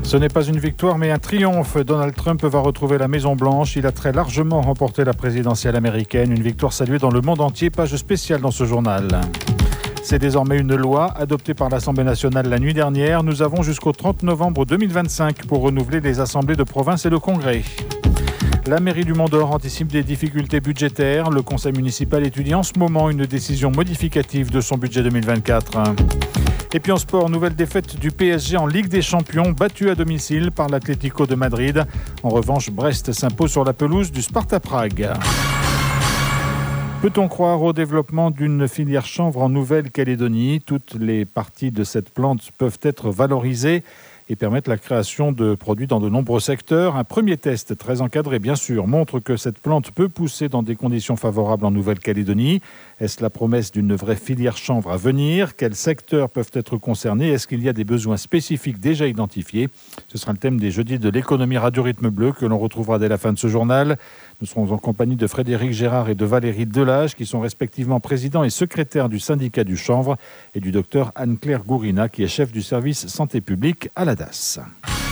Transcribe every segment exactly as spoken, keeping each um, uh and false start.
Ce n'est pas une victoire, mais un triomphe. Donald Trump va retrouver la Maison-Blanche. Il a très largement remporté la présidentielle américaine. Une victoire saluée dans le monde entier. Page spéciale dans ce journal. C'est désormais une loi adoptée par l'Assemblée nationale la nuit dernière. Nous avons jusqu'au trente novembre deux mille vingt-cinq pour renouveler les assemblées de province et le Congrès. La mairie du Mont-d'Or anticipe des difficultés budgétaires. Le conseil municipal étudie en ce moment une décision modificative de son budget deux mille vingt-quatre. Et puis en sport, nouvelle défaite du P S G en Ligue des Champions, battu à domicile par l'Atlético de Madrid. En revanche, Brest s'impose sur la pelouse du Sparta Prague. Peut-on croire au développement d'une filière chanvre en Nouvelle-Calédonie ? Toutes les parties de cette plante peuvent être valorisées et permettre la création de produits dans de nombreux secteurs. Un premier test, très encadré bien sûr, montre que cette plante peut pousser dans des conditions favorables en Nouvelle-Calédonie. Est-ce la promesse d'une vraie filière chanvre à venir ? Quels secteurs peuvent être concernés ? Est-ce qu'il y a des besoins spécifiques déjà identifiés ? Ce sera le thème des jeudis de l'économie Radio Rythme Bleu que l'on retrouvera dès la fin de ce journal. Nous serons en compagnie de Frédéric Gérard et de Valérie Delage, qui sont respectivement président et secrétaire du syndicat du chanvre, et du docteur Anne-Claire Gourina, qui est chef du service santé publique à l'A D A S.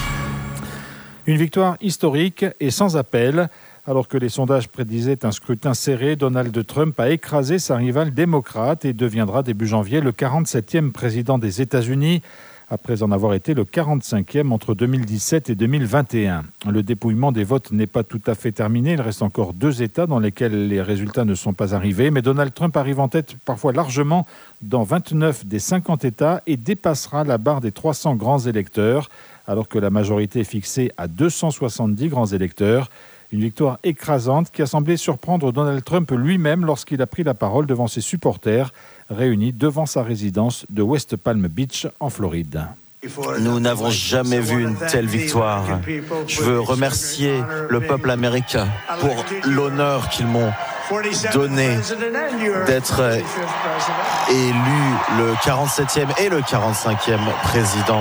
Une victoire historique et sans appel. Alors que les sondages prédisaient un scrutin serré, Donald Trump a écrasé sa rivale démocrate et deviendra début janvier le quarante-septième président des États-Unis, après en avoir été le quarante-cinquième entre deux mille dix-sept et deux mille vingt et un. Le dépouillement des votes n'est pas tout à fait terminé. Il reste encore deux États dans lesquels les résultats ne sont pas arrivés. Mais Donald Trump arrive en tête parfois largement dans vingt-neuf des cinquante États et dépassera la barre des trois cents grands électeurs, alors que la majorité est fixée à deux cent soixante-dix grands électeurs. Une victoire écrasante qui a semblé surprendre Donald Trump lui-même lorsqu'il a pris la parole devant ses supporters réunis devant sa résidence de West Palm Beach en Floride. Nous n'avons jamais vu une telle victoire. Je veux remercier le peuple américain pour l'honneur qu'ils m'ont donné d'être élu le quarante-septième et le quarante-cinquième président.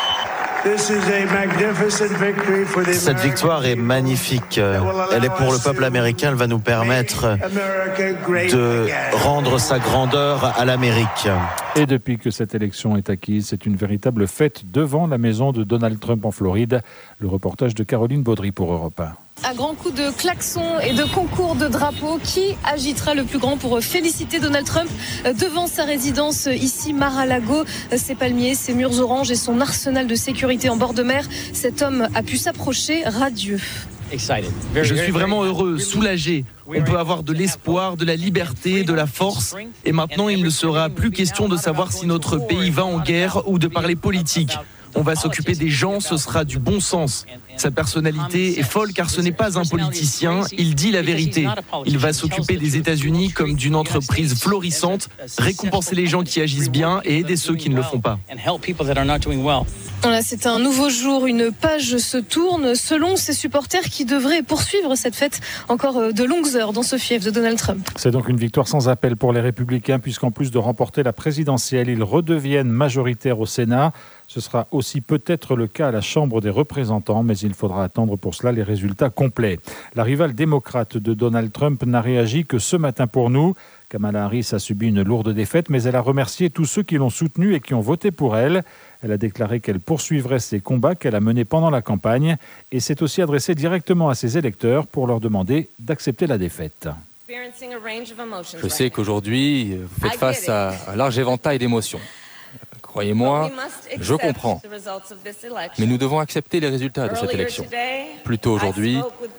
Cette victoire est magnifique. Elle est pour le peuple américain. Elle va nous permettre de rendre sa grandeur à l'Amérique. Et depuis que cette élection est acquise, c'est une véritable fête devant la maison de Donald Trump en Floride. Le reportage de Caroline Baudry pour Europe un. À grands coups de klaxons et de concours de drapeaux, qui agitera le plus grand pour féliciter Donald Trump devant sa résidence ici, Mar-a-Lago, ses palmiers, ses murs oranges et son arsenal de sécurité en bord de mer. Cet homme a pu s'approcher radieux. Je suis vraiment heureux, soulagé. On peut avoir de l'espoir, de la liberté, de la force. Et maintenant, il ne sera plus question de savoir si notre pays va en guerre ou de parler politique. On va s'occuper des gens, ce sera du bon sens. Sa personnalité est folle car ce n'est pas un politicien, il dit la vérité. Il va s'occuper des États-Unis comme d'une entreprise florissante, récompenser les gens qui agissent bien et aider ceux qui ne le font pas. Voilà, c'est un nouveau jour, une page se tourne selon ses supporters qui devraient poursuivre cette fête encore de longues heures dans ce fief de Donald Trump. C'est donc une victoire sans appel pour les Républicains puisqu'en plus de remporter la présidentielle, ils redeviennent majoritaires au Sénat. Ce sera aussi peut-être le cas à la Chambre des représentants, mais il faudra attendre pour cela les résultats complets. La rivale démocrate de Donald Trump n'a réagi que ce matin pour nous. Kamala Harris a subi une lourde défaite, mais elle a remercié tous ceux qui l'ont soutenue et qui ont voté pour elle. Elle a déclaré qu'elle poursuivrait ses combats qu'elle a menés pendant la campagne et s'est aussi adressée directement à ses électeurs pour leur demander d'accepter la défaite. Je sais qu'aujourd'hui, vous faites face à un large éventail d'émotions. Croyez-moi, je comprends. Mais nous devons accepter les résultats de cette élection. Plus tôt aujourd'hui,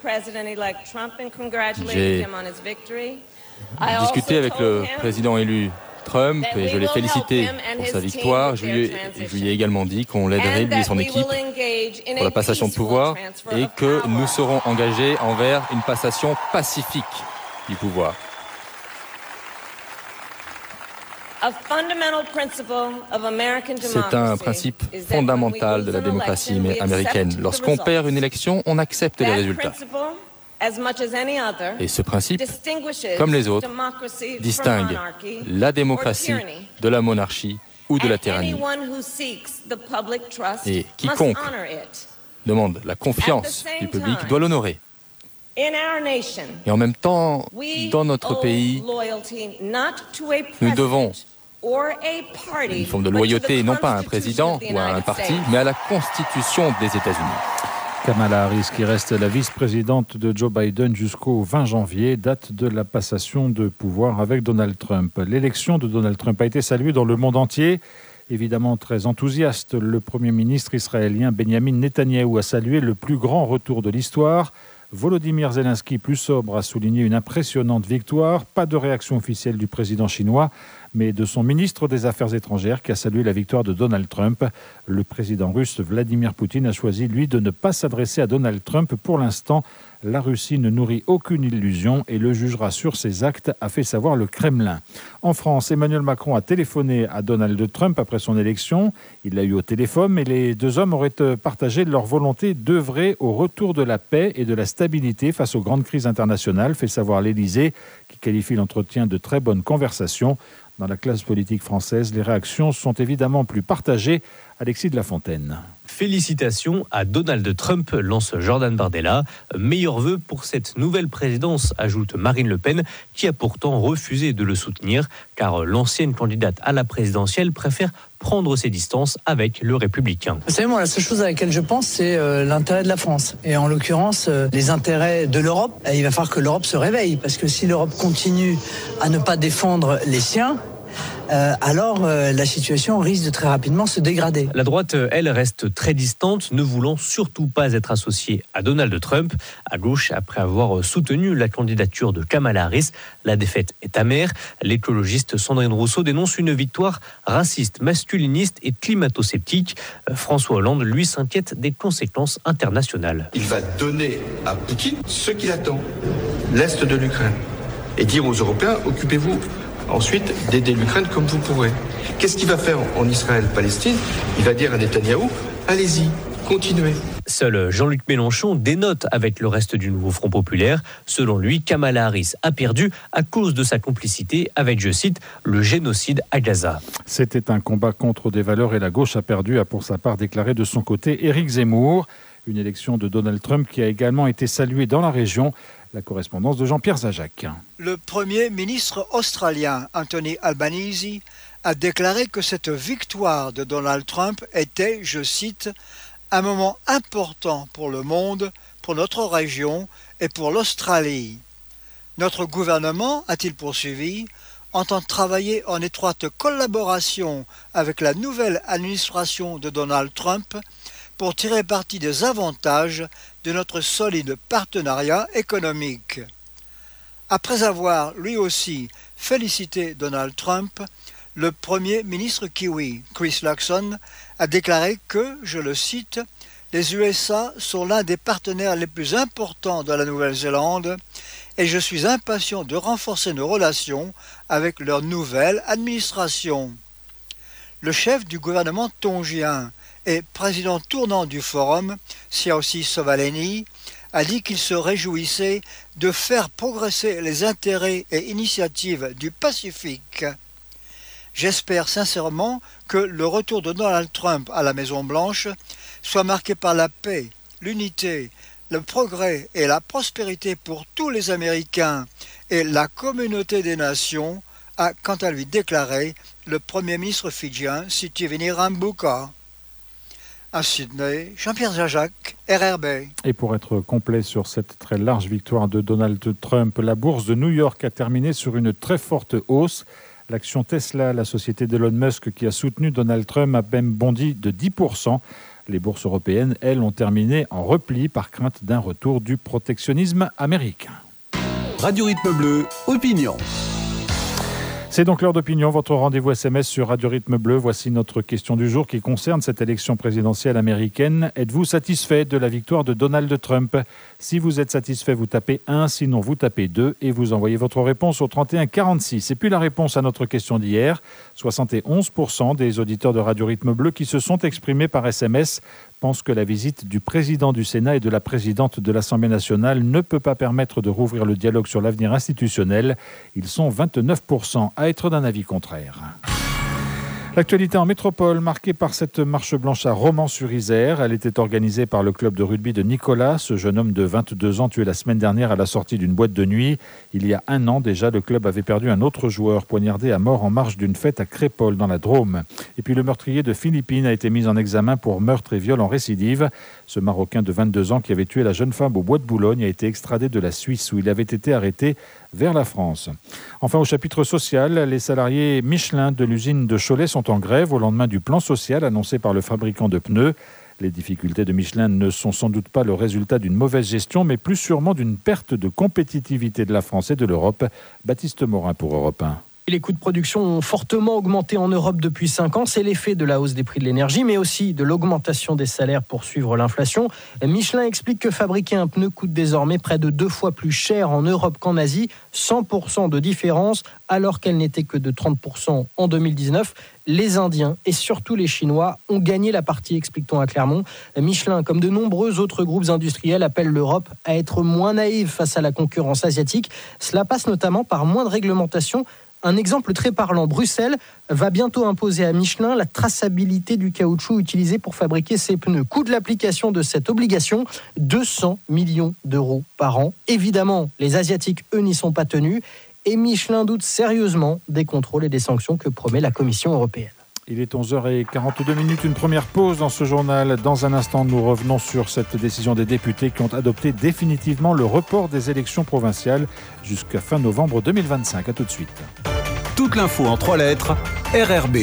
j'ai discuté avec le président élu Trump et je l'ai félicité pour sa victoire. Je lui ai, je lui ai également dit qu'on l'aiderait, lui et son équipe, pour la passation de pouvoir et que nous serons engagés envers une passation pacifique du pouvoir. C'est un principe fondamental de la démocratie américaine. Lorsqu'on perd une élection, on accepte les résultats. Et ce principe, comme les autres, distingue la démocratie de la monarchie ou de la tyrannie. Et quiconque demande la confiance du public doit l'honorer. Et en même temps, dans notre pays, nous devons Une forme de loyauté, non pas à un président ou à un parti, mais à la Constitution des États-Unis. Kamala Harris, qui reste la vice-présidente de Joe Biden jusqu'au vingt janvier, date de la passation de pouvoir avec Donald Trump. L'élection de Donald Trump a été saluée dans le monde entier. Évidemment très enthousiaste, le Premier ministre israélien Benjamin Netanyahou a salué le plus grand retour de l'histoire. Volodymyr Zelensky, plus sobre, a souligné une impressionnante victoire. Pas de réaction officielle du président chinois, mais de son ministre des Affaires étrangères qui a salué la victoire de Donald Trump. Le président russe Vladimir Poutine a choisi, lui, de ne pas s'adresser à Donald Trump. Pour l'instant, la Russie ne nourrit aucune illusion et le jugera sur ses actes, a fait savoir le Kremlin. En France, Emmanuel Macron a téléphoné à Donald Trump après son élection. Il l'a eu au téléphone et les deux hommes auraient partagé leur volonté d'œuvrer au retour de la paix et de la stabilité face aux grandes crises internationales, fait savoir l'Élysée, qui qualifie l'entretien de très bonne conversation. Dans la classe politique française, les réactions sont évidemment plus partagées. Alexis de la Fontaine. Félicitations à Donald Trump, lance Jordan Bardella. Meilleurs vœux pour cette nouvelle présidence, ajoute Marine Le Pen, qui a pourtant refusé de le soutenir, car l'ancienne candidate à la présidentielle préfère prendre ses distances avec le républicain. Vous savez, moi, la seule chose à laquelle je pense, c'est euh, l'intérêt de la France. Et en l'occurrence, euh, les intérêts de l'Europe. Et il va falloir que l'Europe se réveille, parce que si l'Europe continue à ne pas défendre les siens, Euh, alors euh, la situation risque de très rapidement se dégrader. La droite, elle, reste très distante, ne voulant surtout pas être associée à Donald Trump. À gauche, après avoir soutenu la candidature de Kamala Harris, la défaite est amère. L'écologiste Sandrine Rousseau dénonce une victoire raciste, masculiniste et climato-sceptique. Euh, François Hollande, lui, s'inquiète des conséquences internationales. Il va donner à Poutine ce qu'il attend, l'Est de l'Ukraine, et dire aux Européens, occupez-vous ensuite d'aider l'Ukraine comme vous pourrez. Qu'est-ce qu'il va faire en Israël-Palestine ? Il va dire à Netanyahou, allez-y, continuez. Seul Jean-Luc Mélenchon dénote avec le reste du nouveau Front populaire. Selon lui, Kamala Harris a perdu à cause de sa complicité avec, je cite, le génocide à Gaza. C'était un combat contre des valeurs et la gauche a perdu, a pour sa part déclaré de son côté Éric Zemmour. Une élection de Donald Trump qui a également été saluée dans la région. La correspondance de Jean-Pierre Zajac. Le Premier ministre australien Anthony Albanese a déclaré que cette victoire de Donald Trump était, je cite, un moment important pour le monde, pour notre région et pour l'Australie. Notre gouvernement, a-t-il poursuivi, entend travailler en étroite collaboration avec la nouvelle administration de Donald Trump pour tirer parti des avantages de notre solide partenariat économique. Après avoir, lui aussi, félicité Donald Trump, le Premier ministre kiwi, Chris Luxon, a déclaré que, je le cite, « Les U S A sont l'un des partenaires les plus importants de la Nouvelle-Zélande et je suis impatient de renforcer nos relations avec leur nouvelle administration. » Le chef du gouvernement tongien et président tournant du forum, Siaosi Sovaleni, a dit qu'il se réjouissait de faire progresser les intérêts et initiatives du Pacifique. J'espère sincèrement que le retour de Donald Trump à la Maison-Blanche soit marqué par la paix, l'unité, le progrès et la prospérité pour tous les Américains et la communauté des nations, a quant à lui déclaré le Premier ministre fidjien Sitiveni Rabuka. À Sydney, Jean-Pierre Zajac, R R B. Et pour être complet sur cette très large victoire de Donald Trump, la bourse de New York a terminé sur une très forte hausse. L'action Tesla, la société d'Elon Musk qui a soutenu Donald Trump, a même bondi de dix pour cent. Les bourses européennes, elles, ont terminé en repli par crainte d'un retour du protectionnisme américain. Radio Rythme Bleu, opinion. C'est donc l'heure d'opinion, votre rendez-vous S M S sur Radio Rythme Bleu. Voici notre question du jour qui concerne cette élection présidentielle américaine. Êtes-vous satisfait de la victoire de Donald Trump ? Si vous êtes satisfait, vous tapez un, sinon vous tapez deux et vous envoyez votre réponse au trente et un quarante-six. Et puis la réponse à notre question d'hier, soixante et onze pour cent des auditeurs de Radio Rythme Bleu qui se sont exprimés par S M S pensent que la visite du président du Sénat et de la présidente de l'Assemblée nationale ne peut pas permettre de rouvrir le dialogue sur l'avenir institutionnel. Ils sont vingt-neuf pour cent à être d'un avis contraire. L'actualité en métropole, marquée par cette marche blanche à Romans-sur-Isère. Elle était organisée par le club de rugby de Nicolas. Ce jeune homme de vingt-deux ans tué la semaine dernière à la sortie d'une boîte de nuit. Il y a un an déjà, le club avait perdu un autre joueur poignardé à mort en marge d'une fête à Crépol dans la Drôme. Et puis le meurtrier de Philippines a été mis en examen pour meurtre et viol en récidive. Ce Marocain de vingt-deux ans qui avait tué la jeune femme au bois de Boulogne a été extradé de la Suisse où il avait été arrêté vers la France. Enfin, au chapitre social, les salariés Michelin de l'usine de Cholet sont en grève au lendemain du plan social annoncé par le fabricant de pneus. Les difficultés de Michelin ne sont sans doute pas le résultat d'une mauvaise gestion, mais plus sûrement d'une perte de compétitivité de la France et de l'Europe. Baptiste Morin pour Europe un. Les coûts de production ont fortement augmenté en Europe depuis cinq ans. C'est l'effet de la hausse des prix de l'énergie, mais aussi de l'augmentation des salaires pour suivre l'inflation. Michelin explique que fabriquer un pneu coûte désormais près de deux fois plus cher en Europe qu'en Asie. cent pour cent de différence, alors qu'elle n'était que de trente pour cent en deux mille dix-neuf. Les Indiens et surtout les Chinois ont gagné la partie, explique-t-on à Clermont. Michelin, comme de nombreux autres groupes industriels, appelle l'Europe à être moins naïve face à la concurrence asiatique. Cela passe notamment par moins de réglementation. Un exemple très parlant, Bruxelles va bientôt imposer à Michelin la traçabilité du caoutchouc utilisé pour fabriquer ses pneus. Coût de l'application de cette obligation, deux cents millions d'euros par an. Évidemment, les Asiatiques, eux, n'y sont pas tenus. Et Michelin doute sérieusement des contrôles et des sanctions que promet la Commission européenne. Il est onze heures quarante-deux minutes, une première pause dans ce journal. Dans un instant, nous revenons sur cette décision des députés qui ont adopté définitivement le report des élections provinciales jusqu'à fin novembre deux mille vingt-cinq. À tout de suite. Toute l'info en trois lettres, R R B.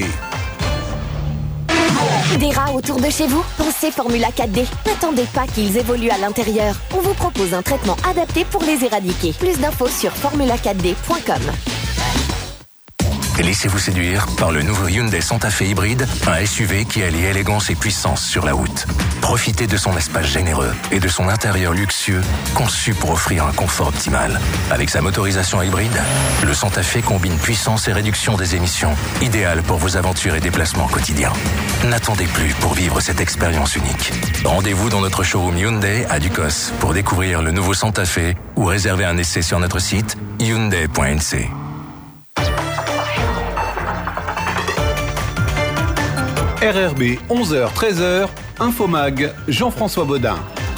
Des rats autour de chez vous? Pensez Formula quatre D. N'attendez pas qu'ils évoluent à l'intérieur. On vous propose un traitement adapté pour les éradiquer. Plus d'infos sur formula quatre d point com. Laissez-vous séduire par le nouveau Hyundai Santa Fe hybride, un S U V qui allie élégance et puissance sur la route. Profitez de son espace généreux et de son intérieur luxueux, conçu pour offrir un confort optimal. Avec sa motorisation hybride, le Santa Fe combine puissance et réduction des émissions, idéal pour vos aventures et déplacements quotidiens. N'attendez plus pour vivre cette expérience unique. Rendez-vous dans notre showroom Hyundai à Ducos pour découvrir le nouveau Santa Fe ou réserver un essai sur notre site hyundai point n c. R R B, onze heures treize heures, Infomag, Jean-François Baudin.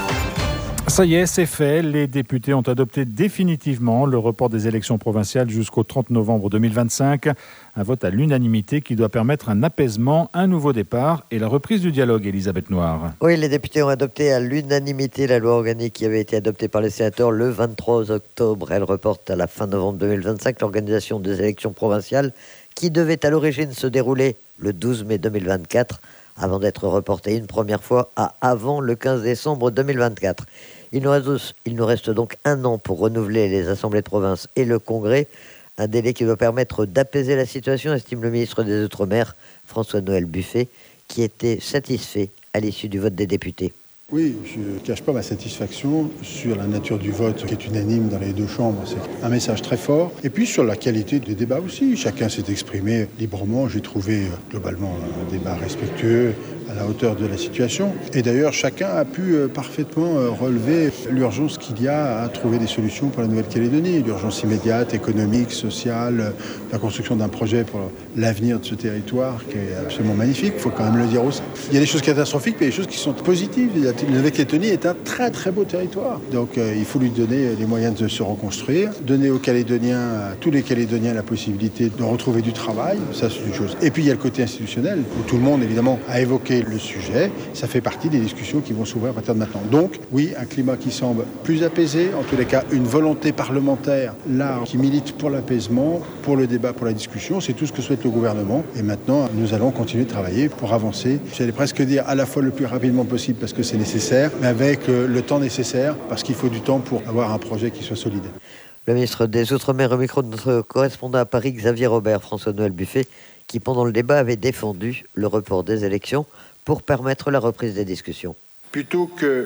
Ça y est, c'est fait. Les députés ont adopté définitivement le report des élections provinciales jusqu'au trente novembre deux mille vingt-cinq. Un vote à l'unanimité qui doit permettre un apaisement, un nouveau départ et la reprise du dialogue, Elisabeth Noir. Oui, les députés ont adopté à l'unanimité la loi organique qui avait été adoptée par les sénateurs le vingt-trois octobre. Elle reporte à la fin novembre deux mille vingt-cinq l'organisation des élections provinciales qui devaient à l'origine se dérouler le douze mai deux mille vingt-quatre, avant d'être reportée une première fois à avant le quinze décembre deux mille vingt-quatre. Il nous reste, il nous reste donc un an pour renouveler les assemblées de province et le congrès, un délai qui doit permettre d'apaiser la situation, estime le ministre des Outre-mer, François-Noël Buffet, qui était satisfait à l'issue du vote des députés. Oui, je ne cache pas ma satisfaction sur la nature du vote qui est unanime dans les deux chambres. C'est un message très fort. Et puis sur la qualité des débats aussi. Chacun s'est exprimé librement. J'ai trouvé globalement un débat respectueux, à la hauteur de la situation. Et d'ailleurs, chacun a pu parfaitement relever l'urgence qu'il y a à trouver des solutions pour la Nouvelle-Calédonie. L'urgence immédiate, économique, sociale, la construction d'un projet pour l'avenir de ce territoire qui est absolument magnifique. Il faut quand même le dire aussi. Il y a des choses catastrophiques, mais il y a des choses qui sont positives. La Nouvelle-Calédonie est un très très beau territoire. Donc euh, il faut lui donner les moyens de se reconstruire, donner aux Calédoniens, à tous les Calédoniens la possibilité de retrouver du travail. Ça, c'est une chose. Et puis il y a le côté institutionnel, où tout le monde évidemment a évoqué le sujet. Ça fait partie des discussions qui vont s'ouvrir à partir de maintenant. Donc oui, un climat qui semble plus apaisé, en tous les cas une volonté parlementaire là qui milite pour l'apaisement, pour le débat, pour la discussion. C'est tout ce que souhaite le gouvernement. Et maintenant, nous allons continuer de travailler pour avancer. J'allais presque dire à la fois le plus rapidement possible parce que c'est nécessaire, mais avec le temps nécessaire, parce qu'il faut du temps pour avoir un projet qui soit solide. Le ministre des Outre-mer au micro de notre correspondant à Paris, Xavier Robert, François-Noël Buffet, qui pendant le débat avait défendu le report des élections pour permettre la reprise des discussions. Plutôt que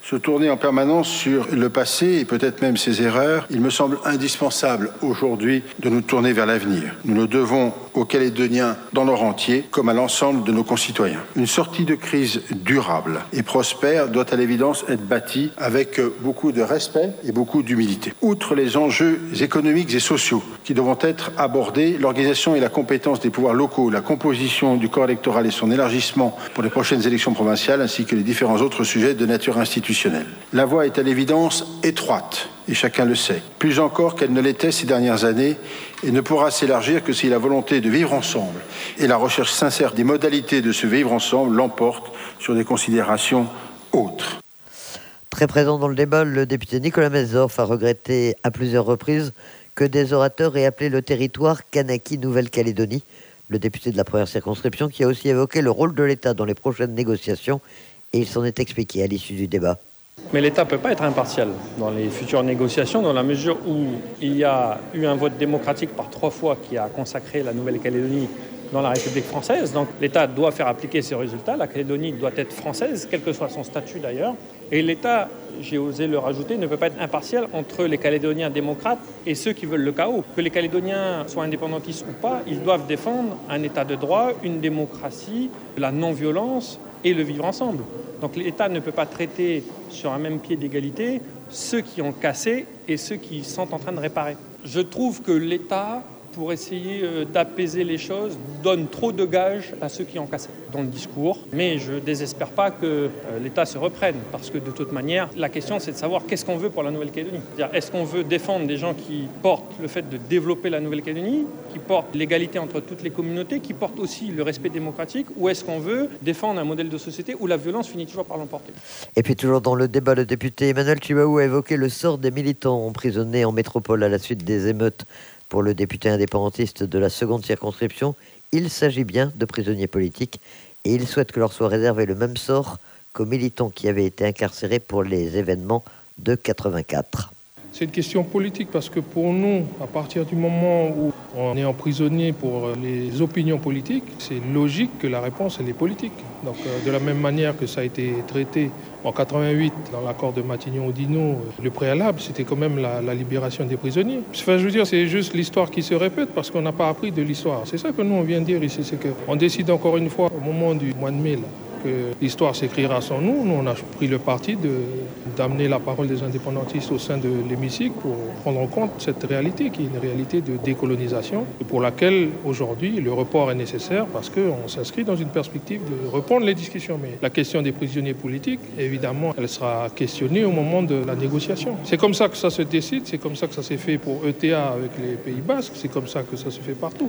Se tourner en permanence sur le passé et peut-être même ses erreurs, il me semble indispensable aujourd'hui de nous tourner vers l'avenir. Nous le devons aux Calédoniens dans leur entier, comme à l'ensemble de nos concitoyens. Une sortie de crise durable et prospère doit à l'évidence être bâtie avec beaucoup de respect et beaucoup d'humilité. Outre les enjeux économiques et sociaux qui devront être abordés, l'organisation et la compétence des pouvoirs locaux, la composition du corps électoral et son élargissement pour les prochaines élections provinciales, ainsi que les différents autres sujets de nature institutionnelle. La voie est à l'évidence étroite, et chacun le sait, plus encore qu'elle ne l'était ces dernières années, et ne pourra s'élargir que si la volonté de vivre ensemble et la recherche sincère des modalités de ce vivre ensemble l'emportent sur des considérations autres. Très présent dans le débat, le député Nicolas Mezzorf a regretté à plusieurs reprises que des orateurs aient appelé le territoire Kanaki Nouvelle-Calédonie. Le député de la première circonscription qui a aussi évoqué le rôle de l'État dans les prochaines négociations, et il s'en est expliqué à l'issue du débat. Mais l'État ne peut pas être impartial dans les futures négociations, dans la mesure où il y a eu un vote démocratique par trois fois qui a consacré la Nouvelle-Calédonie dans la République française. Donc l'État doit faire appliquer ces résultats. La Calédonie doit être française, quel que soit son statut d'ailleurs. Et l'État, j'ai osé le rajouter, ne peut pas être impartial entre les Calédoniens démocrates et ceux qui veulent le chaos. Que les Calédoniens soient indépendantistes ou pas, ils doivent défendre un État de droit, une démocratie, la non-violence et le vivre ensemble. Donc l'État ne peut pas traiter sur un même pied d'égalité ceux qui ont cassé et ceux qui sont en train de réparer. Je trouve que l'État, pour essayer d'apaiser les choses, donne trop de gages à ceux qui ont cassé dans le discours. Mais je ne désespère pas que l'État se reprenne, parce que de toute manière, la question c'est de savoir qu'est-ce qu'on veut pour la Nouvelle-Calédonie. C'est-à-dire, est-ce qu'on veut défendre des gens qui portent le fait de développer la Nouvelle-Calédonie, qui portent l'égalité entre toutes les communautés, qui portent aussi le respect démocratique, ou est-ce qu'on veut défendre un modèle de société où la violence finit toujours par l'emporter? Et puis toujours dans le débat, le député Emmanuel Chibaou a évoqué le sort des militants emprisonnés en métropole à la suite des émeutes. Pour le député indépendantiste de la seconde circonscription, il s'agit bien de prisonniers politiques et il souhaite que leur soit réservé le même sort qu'aux militants qui avaient été incarcérés pour les événements de quatre-vingt-quatre. C'est une question politique parce que pour nous, à partir du moment où on est emprisonné pour les opinions politiques, c'est logique que la réponse elle est politique. Donc de la même manière que ça a été traité en quatre-vingt-huit dans l'accord de Matignon-Oudinot, le préalable c'était quand même la, la libération des prisonniers. Enfin, je veux dire, c'est juste l'histoire qui se répète parce qu'on n'a pas appris de l'histoire. C'est ça que nous on vient de dire ici, c'est qu'on décide encore une fois au moment du mois de mai là, que l'histoire s'écrira sans nous. Nous, on a pris le parti de, d'amener la parole des indépendantistes au sein de l'hémicycle pour prendre en compte cette réalité qui est une réalité de décolonisation et pour laquelle aujourd'hui le report est nécessaire parce qu'on s'inscrit dans une perspective de reprendre les discussions. Mais la question des prisonniers politiques, évidemment, elle sera questionnée au moment de la négociation. C'est comme ça que ça se décide, c'est comme ça que ça s'est fait pour E T A avec les Pays Basques, c'est comme ça que ça se fait partout.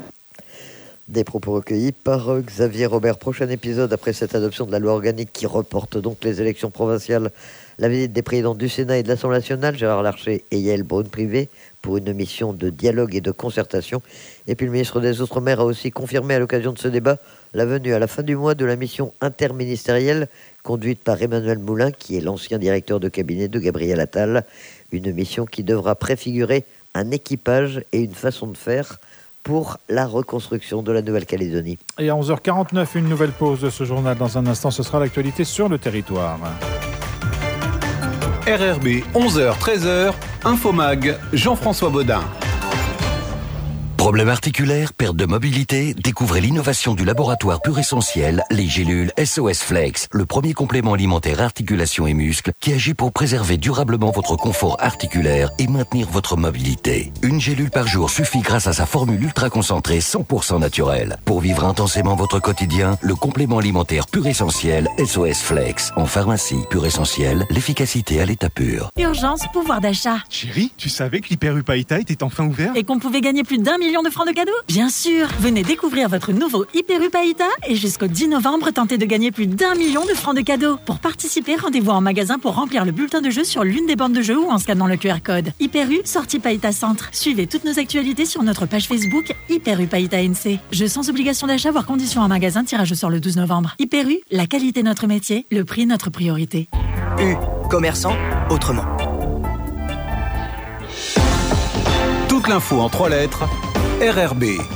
Des propos recueillis par Xavier Robert. Prochain épisode après cette adoption de la loi organique qui reporte donc les élections provinciales. La visite des présidents du Sénat et de l'Assemblée nationale, Gérard Larcher et Yael Braun-Privé, pour une mission de dialogue et de concertation. Et puis le ministre des Outre-mer a aussi confirmé à l'occasion de ce débat la venue à la fin du mois de la mission interministérielle conduite par Emmanuel Moulin, qui est l'ancien directeur de cabinet de Gabriel Attal. Une mission qui devra préfigurer un équipage et une façon de faire pour la reconstruction de la Nouvelle-Calédonie. Et à onze heures quarante-neuf, une nouvelle pause de ce journal. Dans un instant, ce sera l'actualité sur le territoire. R R B, onze heures treize heures, Infomag, Jean-François Baudin. Problème articulaire, perte de mobilité, découvrez l'innovation du laboratoire Pur Essentiel, les gélules S O S Flex, le premier complément alimentaire articulation et muscles qui agit pour préserver durablement votre confort articulaire et maintenir votre mobilité. Une gélule par jour suffit grâce à sa formule ultra concentrée cent pour cent naturelle. Pour vivre intensément votre quotidien, le complément alimentaire Pur Essentiel S O S Flex. En pharmacie, Pur Essentiel, l'efficacité à l'état pur. Urgence, pouvoir d'achat. Chérie, tu savais que l'Hyper U Païta était enfin ouvert? Et qu'on pouvait gagner plus d'un million de francs de cadeaux? Bien sûr. Venez découvrir votre nouveau Hyper U Païta et jusqu'au dix novembre, tentez de gagner plus d'un million de francs de cadeaux. Pour participer, rendez-vous en magasin pour remplir le bulletin de jeu sur l'une des bornes de jeu ou en scannant le Q R code. Hyper U, sortie Païta Centre. Suivez toutes nos actualités sur notre page Facebook Hyper U Païta N C. Jeu sans obligation d'achat, voire conditions en magasin, tirage au sort le douze novembre. Hyper U, la qualité notre métier, le prix notre priorité. U, commerçant, autrement. Toute l'info en trois lettres, R R B,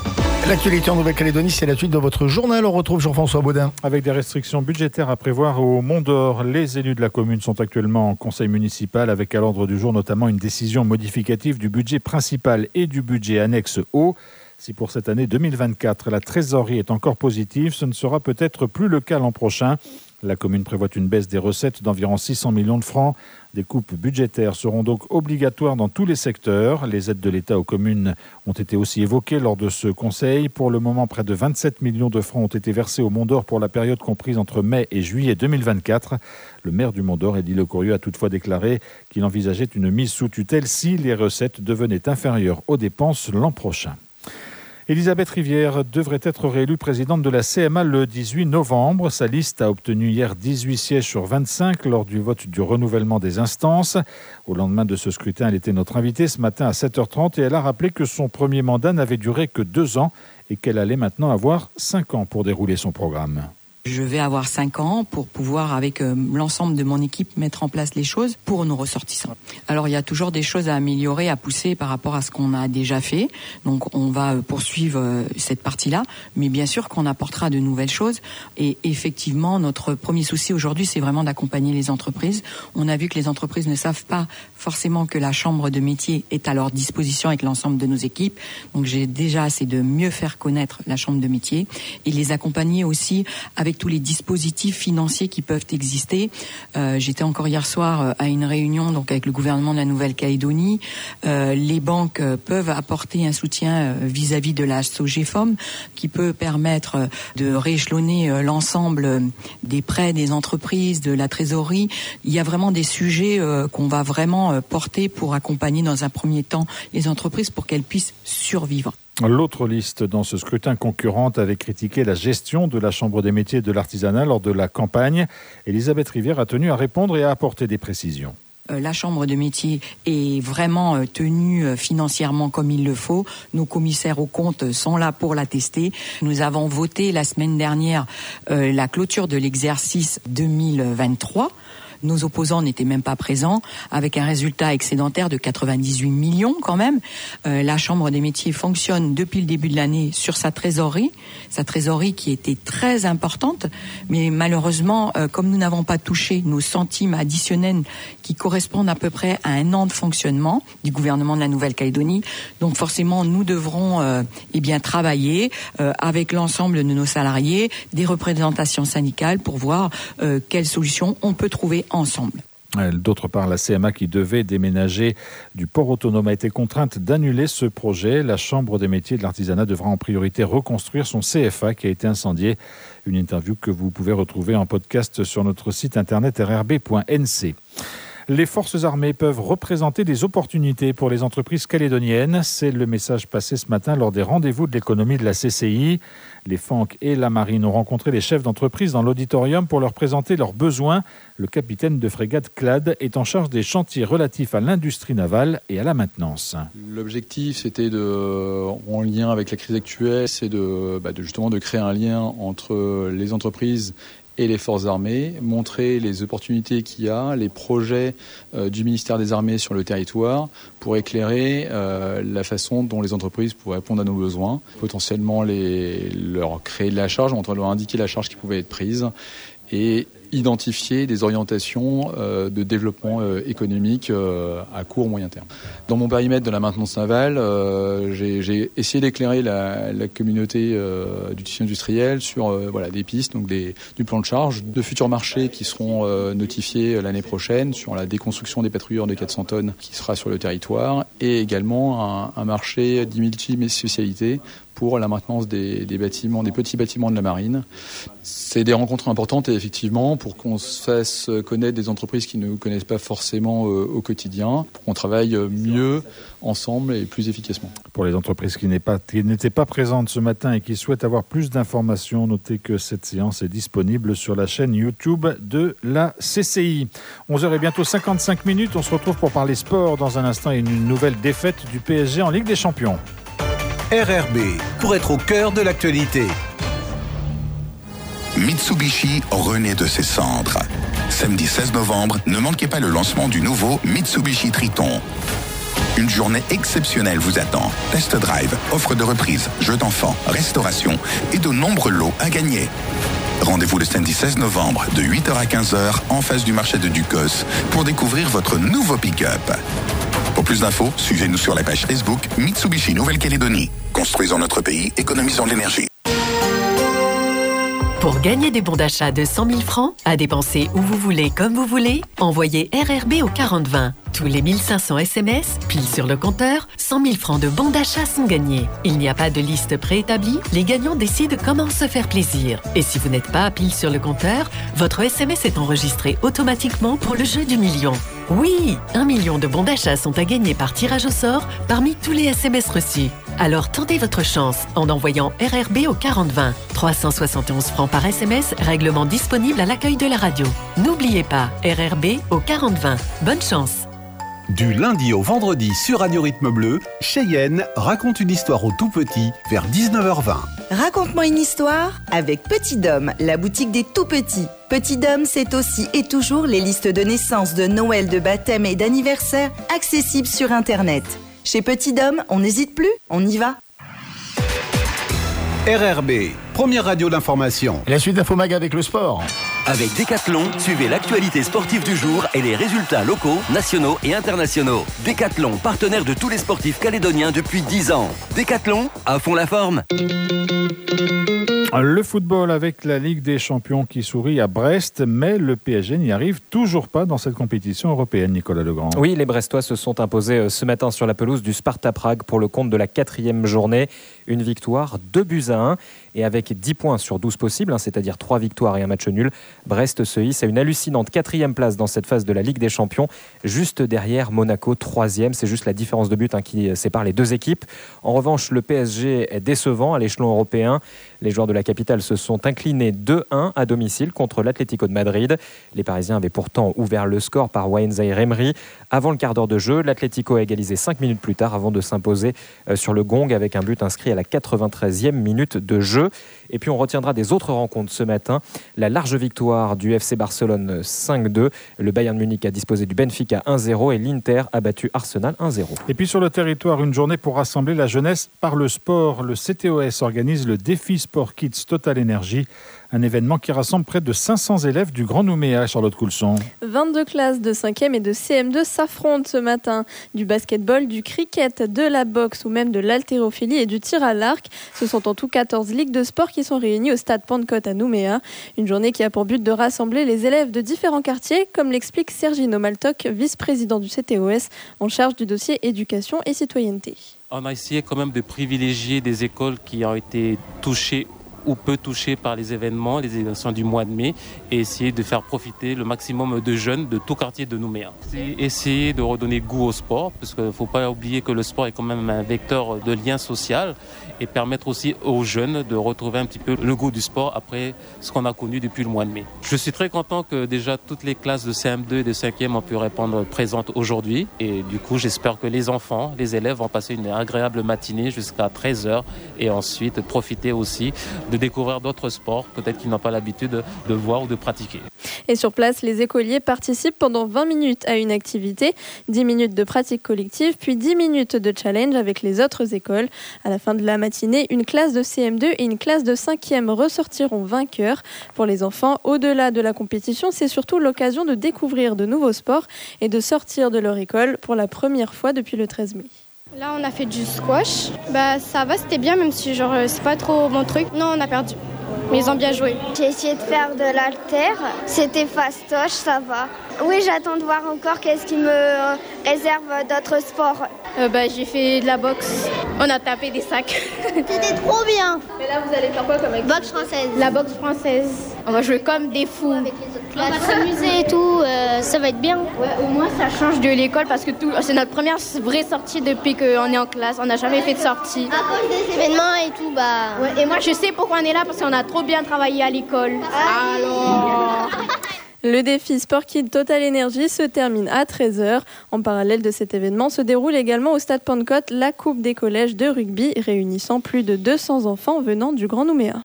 L'actualité en Nouvelle-Calédonie, c'est la suite de votre journal. On retrouve Jean-François Baudin. Avec des restrictions budgétaires à prévoir au Mont-d'Or, les élus de la commune sont actuellement en conseil municipal avec à l'ordre du jour notamment une décision modificative du budget principal et du budget annexe O. Si pour cette année deux mille vingt-quatre, la trésorerie est encore positive, ce ne sera peut-être plus le cas l'an prochain. La commune prévoit une baisse des recettes d'environ six cents millions de francs. Des coupes budgétaires seront donc obligatoires dans tous les secteurs. Les aides de l'État aux communes ont été aussi évoquées lors de ce conseil. Pour le moment, près de vingt-sept millions de francs ont été versés au Mont-d'Or pour la période comprise entre mai et juillet deux mille vingt-quatre. Le maire du Mont-d'Or, Élie Lecourrieu, a toutefois déclaré qu'il envisageait une mise sous tutelle si les recettes devenaient inférieures aux dépenses l'an prochain. Elisabeth Rivière devrait être réélue présidente de la C M A le dix-huit novembre. Sa liste a obtenu hier dix-huit sièges sur vingt-cinq lors du vote du renouvellement des instances. Au lendemain de ce scrutin, elle était notre invitée ce matin à sept heures trente et elle a rappelé que son premier mandat n'avait duré que deux ans et qu'elle allait maintenant avoir cinq ans pour dérouler son programme. Je vais avoir cinq ans pour pouvoir, avec euh, l'ensemble de mon équipe, mettre en place les choses pour nos ressortissants. Alors, il y a toujours des choses à améliorer, à pousser par rapport à ce qu'on a déjà fait. Donc, on va euh, poursuivre euh, cette partie-là. Mais bien sûr qu'on apportera de nouvelles choses. Et effectivement, notre premier souci aujourd'hui, c'est vraiment d'accompagner les entreprises. On a vu que les entreprises ne savent pas forcément que la chambre de métier est à leur disposition avec l'ensemble de nos équipes. Donc, j'ai déjà assez de mieux faire connaître la chambre de métier et les accompagner aussi avec tous les dispositifs financiers qui peuvent exister. Euh, j'étais encore hier soir à une réunion donc avec le gouvernement de la Nouvelle-Calédonie. Euh, les banques peuvent apporter un soutien vis-à-vis de la SOGEFOM qui peut permettre de rééchelonner l'ensemble des prêts des entreprises, de la trésorerie. Il y a vraiment des sujets euh, qu'on va vraiment porter pour accompagner dans un premier temps les entreprises pour qu'elles puissent survivre. L'autre liste dans ce scrutin concurrente avait critiqué la gestion de la Chambre des métiers et de l'artisanat lors de la campagne. Elisabeth Rivière a tenu à répondre et à apporter des précisions. La Chambre de métier est vraiment tenue financièrement comme il le faut. Nos commissaires aux comptes sont là pour l'attester. Nous avons voté la semaine dernière euh, la clôture de l'exercice deux mille vingt-trois. Nos opposants n'étaient même pas présents, avec un résultat excédentaire de quatre-vingt-dix-huit millions quand même. Euh, la Chambre des métiers fonctionne depuis le début de l'année sur sa trésorerie, sa trésorerie qui était très importante, mais malheureusement, euh, comme nous n'avons pas touché nos centimes additionnels qui correspondent à peu près à un an de fonctionnement du gouvernement de la Nouvelle-Calédonie, donc forcément nous devrons euh, eh bien travailler euh, avec l'ensemble de nos salariés, des représentations syndicales pour voir euh, quelles solutions on peut trouver ensemble. D'autre part, la C M A qui devait déménager du port autonome a été contrainte d'annuler ce projet. La Chambre des métiers et de l'artisanat devra en priorité reconstruire son C F A qui a été incendié. Une interview que vous pouvez retrouver en podcast sur notre site internet r r b point n c. Les forces armées peuvent représenter des opportunités pour les entreprises calédoniennes. C'est le message passé ce matin lors des rendez-vous de l'économie de la C C I. Les F A N C et la Marine ont rencontré les chefs d'entreprise dans l'auditorium pour leur présenter leurs besoins. Le capitaine de frégate Clade est en charge des chantiers relatifs à l'industrie navale et à la maintenance. L'objectif, c'était de, en lien avec la crise actuelle, c'est de, bah de justement de créer un lien entre les entreprises et les forces armées, montrer les opportunités qu'il y a, les projets euh, du ministère des Armées sur le territoire pour éclairer euh, la façon dont les entreprises pourraient répondre à nos besoins, potentiellement les, leur créer de la charge, en train de leur indiquer la charge qui pouvait être prise et identifier des orientations euh, de développement euh, économique euh, à court moyen terme. Dans mon périmètre de la maintenance navale, euh, j'ai, j'ai essayé d'éclairer la, la communauté euh, du tissu industriel sur euh, voilà, des pistes, donc des, du plan de charge, de futurs marchés qui seront euh, notifiés l'année prochaine sur la déconstruction des patrouilleurs de quatre cents tonnes qui sera sur le territoire et également un, un marché dix mille spécialités pour la maintenance des, des bâtiments, des petits bâtiments de la marine. C'est des rencontres importantes et effectivement pour qu'on se fasse connaître des entreprises qui ne nous connaissent pas forcément euh, au quotidien, pour qu'on travaille mieux ensemble et plus efficacement. Pour les entreprises qui, n'est pas, qui n'étaient pas présentes ce matin et qui souhaitent avoir plus d'informations, notez que cette séance est disponible sur la chaîne YouTube de la C C I. onze heures et bientôt cinquante-cinq minutes, on se retrouve pour parler sport dans un instant et une nouvelle défaite du P S G en Ligue des Champions. R R B, pour être au cœur de l'actualité. Mitsubishi renaît de ses cendres. Samedi seize novembre, ne manquez pas le lancement du nouveau Mitsubishi Triton. Une journée exceptionnelle vous attend. Test drive, offre de reprise, jeux d'enfants, restauration et de nombreux lots à gagner. Rendez-vous le samedi seize novembre de huit heures à quinze heures en face du marché de Ducos pour découvrir votre nouveau pick-up. Pour plus d'infos, suivez-nous sur la page Facebook Mitsubishi Nouvelle-Calédonie. Construisons notre pays, économisons l'énergie. Pour gagner des bons d'achat de cent mille francs, à dépenser où vous voulez, comme vous voulez, envoyez R R B au quarante vingt. Tous les mille cinq cents S M S, pile sur le compteur, cent mille francs de bons d'achat sont gagnés. Il n'y a pas de liste préétablie, les gagnants décident comment se faire plaisir. Et si vous n'êtes pas pile sur le compteur, votre S M S est enregistré automatiquement pour le jeu du million. Oui, un million de bons d'achat sont à gagner par tirage au sort parmi tous les S M S reçus. Alors tentez votre chance en envoyant R R B au quarante vingt. trois cent soixante et onze francs par S M S, règlement disponible à l'accueil de la radio. N'oubliez pas, R R B au quarante vingt. Bonne chance. Du lundi au vendredi sur Radio Rythme Bleu, Cheyenne raconte une histoire aux tout-petits vers dix-neuf heures vingt. Raconte-moi une histoire avec Petit Dôme, la boutique des tout-petits. Petit Dôme, c'est aussi et toujours les listes de naissance, de Noël, de baptême et d'anniversaire accessibles sur Internet. Chez Petit Dôme, on n'hésite plus, on y va. R R B, première radio d'information. Et la suite d'Infomag avec le sport. Avec Décathlon, suivez l'actualité sportive du jour et les résultats locaux, nationaux et internationaux. Décathlon, partenaire de tous les sportifs calédoniens depuis dix ans. Décathlon, à fond la forme. Le football avec la Ligue des Champions qui sourit à Brest, mais le P S G n'y arrive toujours pas dans cette compétition européenne, Nicolas Legrand. Oui, les Brestois se sont imposés ce matin sur la pelouse du Sparta Prague pour le compte de la quatrième journée. Une victoire, deux buts à un. Et avec dix points sur douze possibles, hein, c'est-à-dire trois victoires et un match nul, Brest se hisse à une hallucinante quatrième place dans cette phase de la Ligue des Champions, juste derrière Monaco, troisième. C'est juste la différence de but hein, qui sépare les deux équipes. En revanche, le P S G est décevant à l'échelon européen. Les joueurs de la capitale se sont inclinés deux un à domicile contre l'Atlético de Madrid. Les Parisiens avaient pourtant ouvert le score par Wayne Zaïre-Emery. Avant le quart d'heure de jeu, l'Atlético a égalisé cinq minutes plus tard avant de s'imposer sur le gong avec un but inscrit à la quatre-vingt-treizième minute de jeu. Et puis on retiendra des autres rencontres ce matin. La large victoire du F C Barcelone cinq deux. Le Bayern Munich a disposé du Benfica un zéro et l'Inter a battu Arsenal un zéro. Et puis sur le territoire, une journée pour rassembler la jeunesse par le sport. Le C T O S organise le défi Sport Kids Total Energy, un événement qui rassemble près de cinq cents élèves du Grand Nouméa, Charlotte Coulson. vingt-deux classes de cinquième et de C M deux s'affrontent ce matin. Du basketball, du cricket, de la boxe ou même de l'haltérophilie et du tir à l'arc. Ce sont en tout quatorze ligues de sport qui sont réunies au stade Pentecôte à Nouméa. Une journée qui a pour but de rassembler les élèves de différents quartiers, comme l'explique Sergino Maltoc, vice-président du C T O S, en charge du dossier éducation et citoyenneté. On a essayé quand même de privilégier des écoles qui ont été touchées ou peu touchés par les événements, les événements du mois de mai, et essayer de faire profiter le maximum de jeunes de tout quartier de Nouméa. C'est essayer de redonner goût au sport, parce qu'il ne faut pas oublier que le sport est quand même un vecteur de lien social, et permettre aussi aux jeunes de retrouver un petit peu le goût du sport après ce qu'on a connu depuis le mois de mai. Je suis très content que déjà toutes les classes de C M deux et de cinquième ont pu répondre présentes aujourd'hui, et du coup j'espère que les enfants, les élèves vont passer une agréable matinée jusqu'à treize heures, et ensuite profiter aussi de découvrir d'autres sports, peut-être qu'ils n'ont pas l'habitude de voir ou de pratiquer. Et sur place, les écoliers participent pendant vingt minutes à une activité, dix minutes de pratique collective, puis dix minutes de challenge avec les autres écoles. À la fin de la matinée, une classe de C M deux et une classe de cinquième ressortiront vainqueurs. Pour les enfants, au-delà de la compétition, c'est surtout l'occasion de découvrir de nouveaux sports et de sortir de leur école pour la première fois depuis le treize mai. Là, on a fait du squash. Bah, ça va, c'était bien, même si genre c'est pas trop mon truc. Non, on a perdu. Mais ils ont bien joué. J'ai essayé de faire de l'haltère. C'était fastoche, ça va. Oui, j'attends de voir encore qu'est-ce qui me réserve d'autres sports. Euh, bah, j'ai fait de la boxe. On a tapé des sacs. C'était trop bien. Mais là, vous allez faire quoi comme activité ? Boxe française. La boxe française. On va jouer comme des fous. Avec les autres classes. On va s'amuser et tout. Euh, ça va être bien. Ouais, au moins, ça change de l'école parce que tout, c'est notre première vraie sortie depuis qu'on est en classe. On n'a jamais fait de sortie. À cause des événements et tout, bah... Ouais, et moi, je sais pourquoi on est là, parce qu'on a trop bien travaillé à l'école. Ah, alors... Le défi Sport Kids Total Energy se termine à treize heures. En parallèle de cet événement se déroule également au stade Pentecôte la Coupe des collèges de rugby réunissant plus de deux cents enfants venant du Grand Nouméa.